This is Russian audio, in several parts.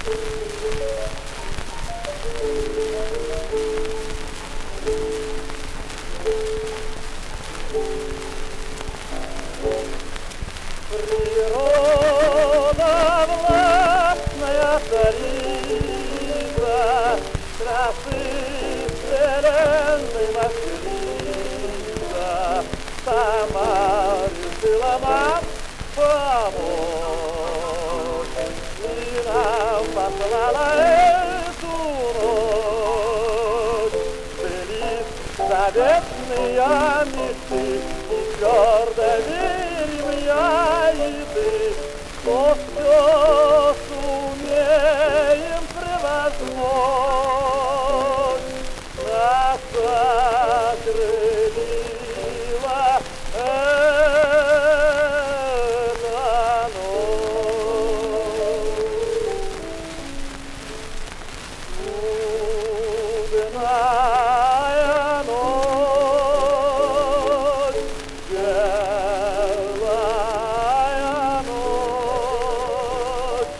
Природа властная царица, красы вселенной мастерица, сама решила нам помочь и нам послала эту ночь. Сбылись заветные мечты и твердо верим я и ты, что все сумеем превозмочь. Нас окрылила эта ночь. Чудная ночь, белая ночь,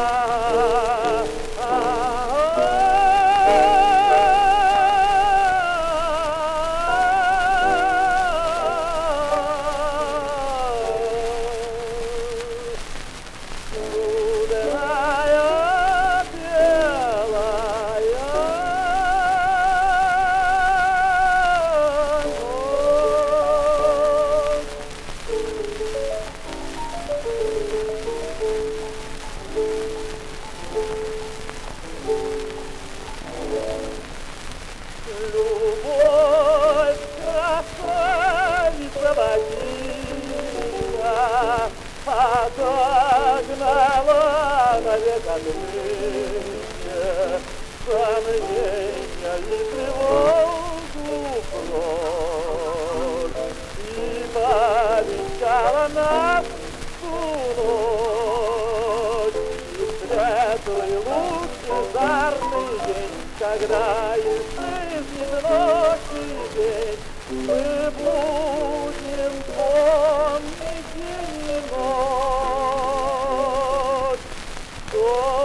чудная белая ночь. Любовь, красавица богиня, отогнала навек отныне сомнения и тревогу прочь, и повенчала нас ту ночь, и светлый лучезарный день, когда исчезнет ночь и день, мы будем помнить день и ночь.